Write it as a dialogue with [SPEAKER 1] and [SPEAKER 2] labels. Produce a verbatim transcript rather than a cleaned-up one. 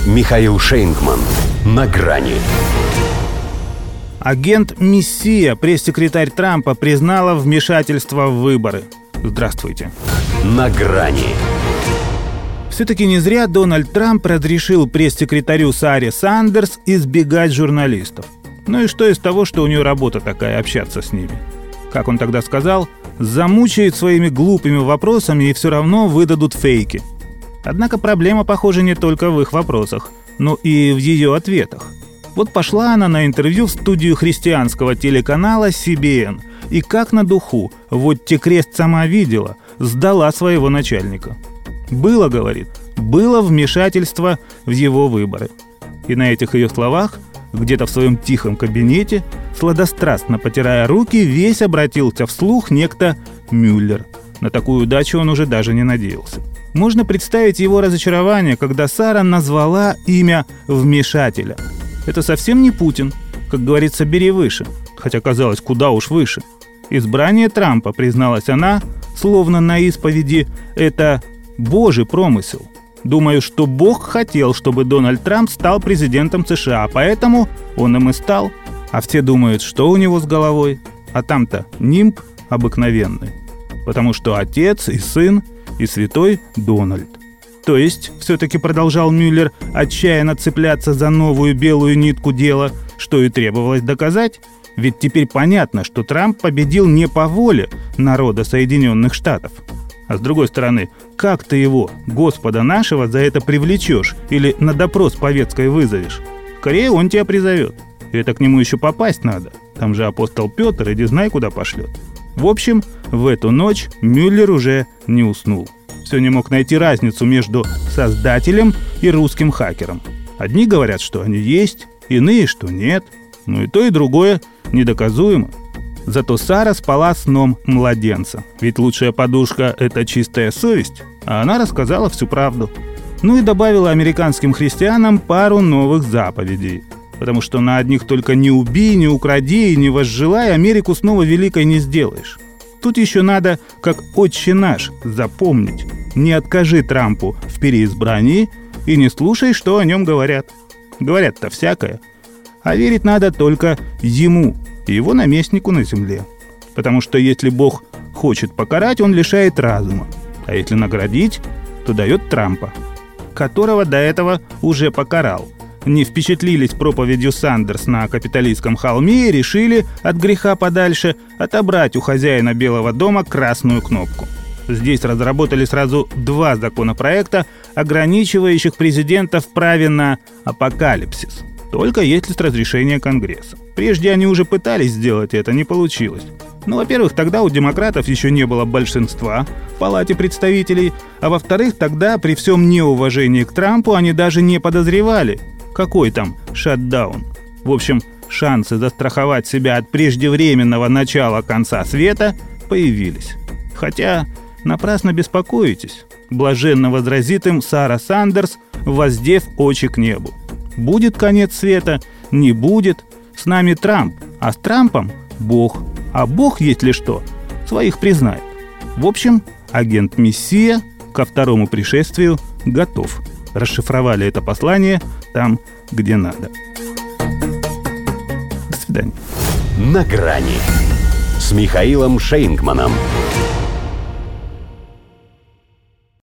[SPEAKER 1] Михаил Шейнгман. На грани.
[SPEAKER 2] Агент Мессия, пресс-секретарь Трампа, признала вмешательство в выборы. Здравствуйте.
[SPEAKER 1] На грани.
[SPEAKER 2] Все-таки не зря Дональд Трамп разрешил пресс-секретарю Саре Сандерс избегать журналистов. Ну и что из того, что у нее работа такая — общаться с ними? Как он тогда сказал, замучают своими глупыми вопросами и все равно выдадут фейки. Однако проблема, похоже, не только в их вопросах, но и в ее ответах. Вот пошла она на интервью в студию христианского телеканала си би эн. И как на духу, вот те крест сама видела, сдала своего начальника. Было, говорит, было вмешательство в его выборы. И на этих ее словах, где-то в своем тихом кабинете, сладострастно потирая руки, весь обратился вслух некто Мюллер. На такую удачу он уже даже не надеялся. Можно представить его разочарование, когда Сара назвала имя вмешателя. Это совсем не Путин, как говорится, бери выше, хотя казалось, куда уж выше. Избрание Трампа, призналась она, словно на исповеди, это Божий промысел. Думаю, что Бог хотел, чтобы Дональд Трамп стал президентом США, поэтому он им и стал. А все думают, что у него с головой, а там-то нимб обыкновенный, потому что отец и сын и святой Дональд. То есть, все-таки продолжал Мюллер отчаянно цепляться за новую белую нитку дела, что и требовалось доказать, ведь теперь понятно, что Трамп победил не по воле народа Соединенных Штатов. А с другой стороны, как ты его, Господа нашего, за это привлечешь или на допрос по ветской вызовешь? Скорее он тебя призовет. И это к нему еще попасть надо. Там же апостол Петр, иди знай, куда пошлет. В общем, в эту ночь Мюллер уже не уснул. Все не мог найти разницу между создателем и русским хакером. Одни говорят, что они есть, иные, что нет. Ну и то, и другое недоказуемо. Зато Сара спала сном младенца. Ведь лучшая подушка – это чистая совесть. А она рассказала всю правду. Ну и добавила американским христианам пару новых заповедей. Потому что на одних только не убей, не укради и не возжелай Америку снова великой не сделаешь. Тут еще надо, как «Отче наш», запомнить. Не откажи Трампу в переизбрании и не слушай, что о нем говорят. Говорят-то всякое. А верить надо только ему и его наместнику на земле. Потому что если Бог хочет покарать, он лишает разума. А если наградить, то дает Трампа, которого до этого уже покарал. Не впечатлились проповедью Сандерс на Капитолийском холме и решили от греха подальше отобрать у хозяина Белого дома красную кнопку. Здесь разработали сразу два законопроекта, ограничивающих президента в праве на апокалипсис. Только если с разрешения Конгресса. Прежде они уже пытались сделать это, не получилось. Ну, во-первых, тогда у демократов еще не было большинства в Палате представителей, а во-вторых, тогда при всем неуважении к Трампу они даже не подозревали, какой там шатдаун. В общем, шансы застраховать себя от преждевременного начала конца света появились. Хотя напрасно беспокоитесь, блаженно возразит им Сара Сандерс, воздев очи к небу. Будет конец света, не будет, с нами Трамп, а с Трампом Бог. А Бог, если что, своих признает. В общем, агент Мессия ко второму пришествию готов. Расшифровали это послание там, где надо. До свидания.
[SPEAKER 1] На грани с Михаилом Шейнгманом.